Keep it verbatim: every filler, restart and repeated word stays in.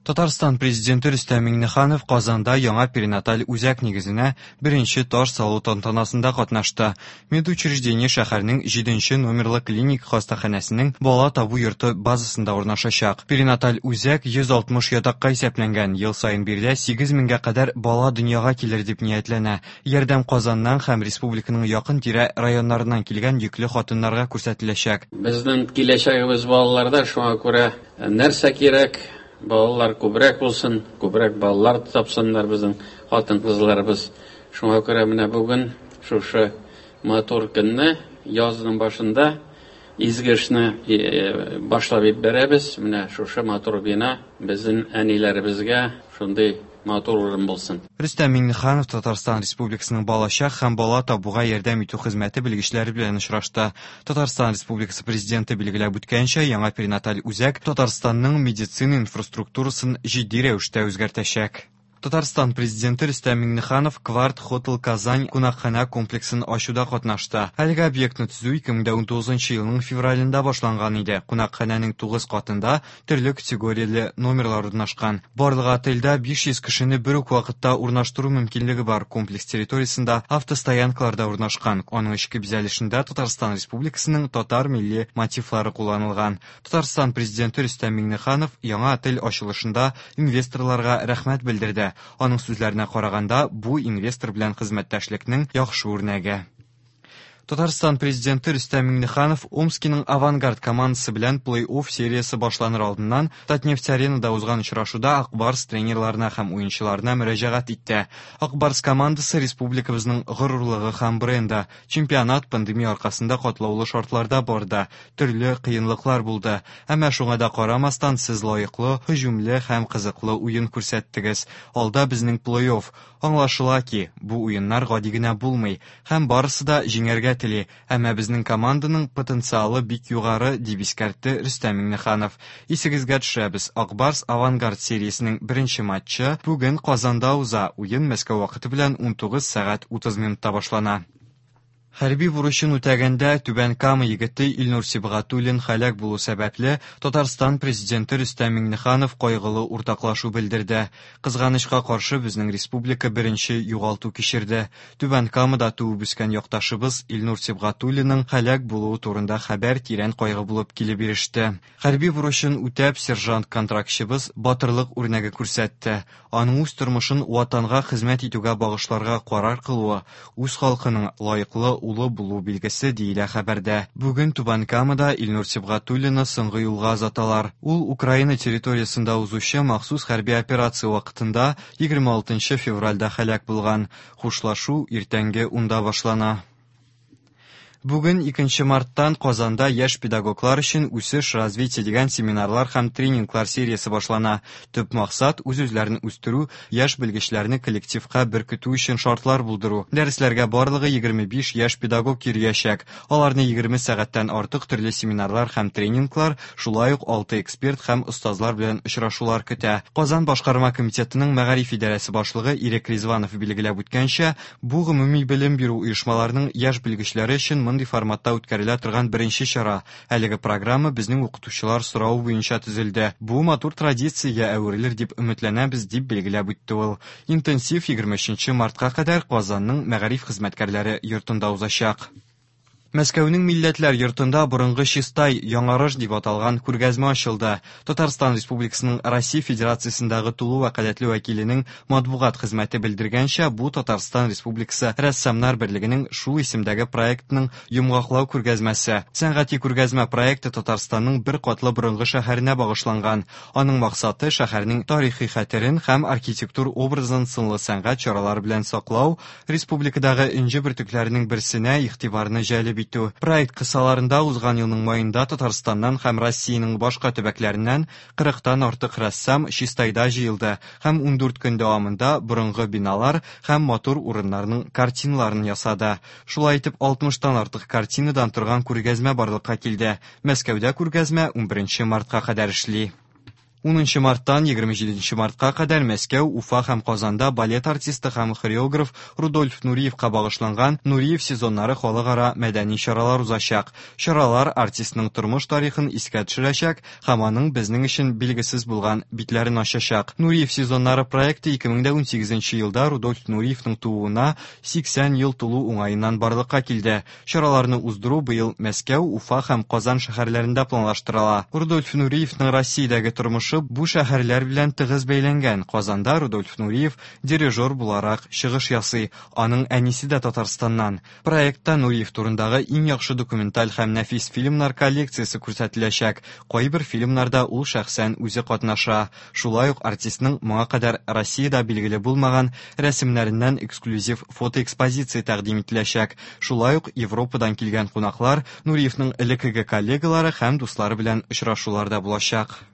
Татарстан президенты Рөстәм Миңнеханов Казанда яңа перинаталь үзәк нигезенә беренче таш салу тантанасында катнашты. Медучреждение шәһәрнең җиденче номерлы клиник хастаханәсенең бала табу йорты базасында урнашачак. Перинаталь үзәк йөз алтмыш ятакка исәпләнгән. Ел саен биредә сигез меңгә кадәр бала дөньяга килер дип ниятләнә. Ярдәм Казаннан һәм республиканың якын тирә районнарыннан килгән йөкле хатыннарга күрсәтеләчәк. Безнең киләчәгебез балаларда, шуңа күрә нәрсә кирәк? Балалар күбрәк булсын, күбрәк балалар тапсыннар безнең хатын-кызларыбыз. Шуңа күрә менә бүген шушы матур көнне язның башында изге эшне башлап бирәбез. Менә шушы матур бина безнең әниләребезгә шундый матур урын булсын. Рөстәм Миңнеханов Татарстан Республикасының балачак һәм бала табуга ярдәм итү хезмәте белгечләре белән очрашты. Татарстан Республикасы президенты билгеләп үткәнчә, яңа перинаталь үзәк Татарстанның медицина инфраструктурасын җитди рәвештә үзгәртәчәк. Татарстан президенты Рөстәм Миңнеханов Кварт Хотел Казань кунакхана комплексын ачуда катнашты. Әлеге объектны төзү ике мең унтугызынчы елның февралендә башланган иде. Кунакханәнең тугыз катында төрле категорияле номерлар урнашкан. Барлыгы отельдә биш йөз кешене бер үк вакытта урнаштыру мөмкинлеге бар. Комплекс территориясендә автостоянкалар да урнашкан. Аның эчке бизәлешендә Татарстан Республикасының татар милли мотивлары кулланылган. Татарстан президенты Рөстәм Миңнеханов яңа отель ачылышында инвесторларга рәхмәт белдерде. Аның сүзләренә караганда, бу инвестор белән хезмәттәшлекнең яхшы үрнәге. Татарстан президенты Рөстәм Миңнеханов Омскиның авангард командасы белән плей-офф сериясы башланыр алдыннан Татнефть-аренада узган очрашуда Акбарс тренерларына һәм уенчыларына мөрәҗәгать итте. Акбарс командасы республикабызның горурлыгы һәм бренды. Чемпионат пандемия аркасында катлаулы шартларда барды. Төрле кыенлыклар булды. Әмма шуңа да карамастан сез лаеклы, һөҗүмле һәм кызыклы уен күрсәттегез. Алда безнең плей-офф. Аңлашыла ки, бу уеннар гади генә булмый һәм барысы да җиңәргә тели. Әмма безнең команданың потенциалы бик югары дип искәртте Рөстәм Миңнеханов. Исегезгә төшерәбез, Акбарс авангард сериясенең беренче матчы бүген Казанда уза. Уен Мәскәү вакыты белән унтугыз сәгать утыз минутта башлана. Хәрби бурычын үтәгәндә Түбән Кама егете Илнур Сибгатуллин һәлак булу сәбәпле Татарстан президенты Рөстәм Миңнеханов кайгылы уртаклашу белдерде. Кызганычка каршы безнең республика беренче югалту кичерде. Түбән Камада туып үскән якташыбыз Илнур Сибгатуллинның һәлак булуы турында хәбәр тирән кайгы булып килеп иреште. Хәрби бурычын үтәп сержант-контрактчыбыз батырлык үрнәге күрсәтте. Аның үз тормышын ватанга хезмәт итүгә багышларга карар кылуы, үз халкының лаеклы улы булу билгесе диелә хәбәрдә. Бүген Түбән Камада Илнур Сибгатуллинны соңгы юлга озаталар. Ул Украина территориясында узучы махсус хәрби операция вакытында егерме алтынчы февральдә һәлак булган. Хушлашу иртәнге унда башлана. Бүген икенче марттан Казанда яшь педагоглар өчен үсеш, развитие дигән семинарлар һәм тренинглар сериясе башлана. Төп максат үз-үзләрен үстерү, яшь белгечләрне коллективка беркетү өчен шартлар булдыру. Дәресләргә барлыгы егерме биш яшь педагог кириячәк. Аларны егерме сәгатьтән артык төрле семинарлар һәм тренинглар, шулай ук алты эксперт һәм остазлар белән очрашулар көтә. Казан башкарма комитетының мәгариф идарәсе башлыгы Ирек Резванов билгеләп үткәнчә, бу гомуми белем бирү оешмаларының яшь белгечләре өчен мондый форматта үткәрелә торган беренче чара. Әлеге программа безнең укытучылар сорау буенча төзелде. Бу матур традициягә әверелер дип өметләнәбез дип билгеләп үтте ул. Интенсив егерме өченче мартка кадәр Казанның мәгариф хезмәткәрләре йортында узачак. Мәскәүнең милләтләр йортында борынгы Чистай яңарыш дип аталган күргәзмә ачылды. Татарстан Республикасының Россия Федерациясендәге тулы вәкаләтле вәкиленең матбугат хезмәте белдергәнчә, бу Татарстан Республикасы рәссамнар берлегенең шул исемдәге проектның йомгаклау күргәзмәсе. Сәнгати күргәзмә проекты Татарстанның бер катлы борынгы шәһәренә багышланган. Аның максаты шәһәрнең тарихи хәтерен һәм архитектур образын сынлы сәнгать чаралары белән саклау, республикадагы энҗе бөртекләренең берсенә игътибарны җәлеп итү. Проект кысаларында узган елның маенда Татарстаннан һәм Россиянең башка төбәкләреннән кырыктан артык рәссам Чистайда җыелды һәм ундүрт көн дәвамында борынгы биналар һәм матур урыннарның картиналарын ясады. Шулай итеп алтмыштан артык картинадан торган күргәзмә барлыкка килде. Мәскәүдә күргәзмә унберенче мартка кадәр эшли. унынчы марттан егерме җиденче мартка кадәр Мәскәү, Уфа һәм Казанда балет артисты һәм хореограф Рудольф Нуриевка багышланган Нуриев сезоннары халыкара мәдәни чаралар узачак. Чаралар артистның тормыш тарихын искә төшерәчәк һәм аның безнең өчен билгесез булган битләрен ачачак. Нуриев сезоннары проекты ике мең унсигезенче елда Рудольф Нуриевның тууына сиксән ел тулу уңаеннан барлыкка килде. Чараларны уздыру быел Мәскәү, Уфа һәм Казан шәһәрләрендә планлаштырыла. Рудольф Нуриевның Россиядәге тормышы бу шәһәрләр белән тыгыз бәйләнгән. Казанда Рудольф Нуриев дирижер буларак чыгыш ясый. Аның әнисе дә Татарстаннан. Проектта Нуриев турындагы иң яхшы документаль һәм нәфис фильмнар коллекциясе күрсәтеләчәк. Кайбер фильмнарда ул шәхсән үзе катнаша. Шулай ук артистның моңа кадәр Россиядә билгеле булмаган рәсемнәреннән эксклюзив фотоэкспозиция тәкъдим ителәчәк. Шулай ук Европадан килгән кунаклар Нуриевның элеккеге коллегалары һәм дуслары белән очрашуларда булачак.